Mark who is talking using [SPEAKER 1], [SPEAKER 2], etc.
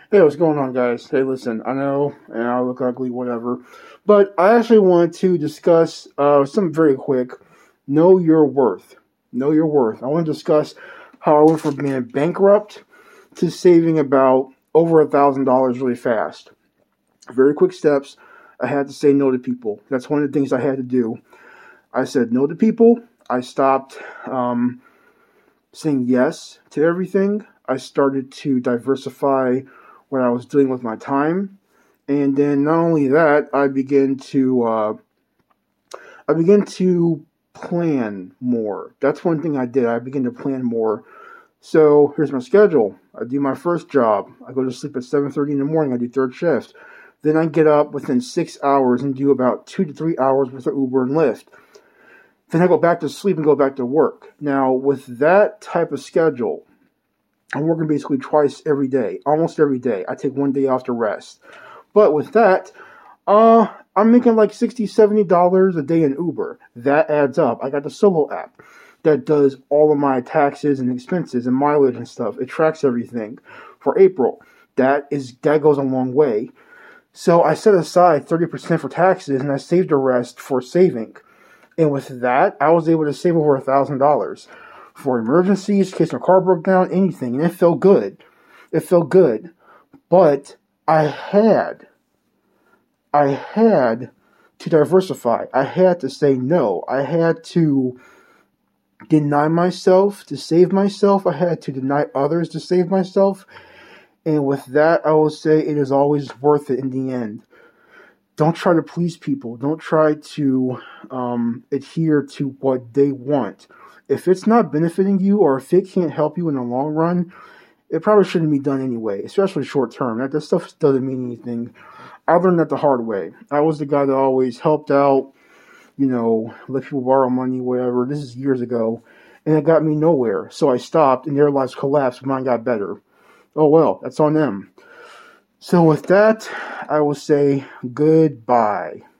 [SPEAKER 1] Hey, what's going on, guys? Hey, listen, I know, and I look ugly, whatever, but I actually want to discuss something very quick. Know your worth. Know your worth. I want to discuss how I went from being bankrupt to saving about over $1,000 really fast. Very quick steps. I had to say no to people. That's one of the things I had to do. I said no to people. I stopped saying yes to everything. I started to diversify what I was doing with my time, and then not only that, I began to plan more. That's one thing I did. I began to plan more. So here's my schedule. I do my first job. I go to sleep at 7:30 in the morning. I do third shift. Then I get up within 6 hours and do about 2 to 3 hours worth of Uber and Lyft. Then I go back to sleep and go back to work. Now, with that type of schedule, I'm working basically twice every day, almost every day. I take one day off to rest. But with that, I'm making like $60, $70 a day in Uber. That adds up. I got the Solo app that does all of my taxes and expenses and mileage and stuff. It tracks everything for April. That goes a long way. So I set aside 30% for taxes and I saved the rest for saving. And with that, I was able to save over $1,000 for emergencies, in case my car broke down, anything. And it felt good. It felt good. But I had to diversify. I had to say no. I had to deny myself to save myself. I had to deny others to save myself. And with that, I will say it is always worth it in the end. Don't try to please people. Don't try to adhere to what they want. If it's not benefiting you or if it can't help you in the long run, it probably shouldn't be done anyway, especially short term. That stuff doesn't mean anything. I learned that the hard way. I was the guy that always helped out, let people borrow money, whatever. This is years ago, and it got me nowhere. So I stopped, and their lives collapsed. Mine got better. Oh well, that's on them. So with that, I will say goodbye.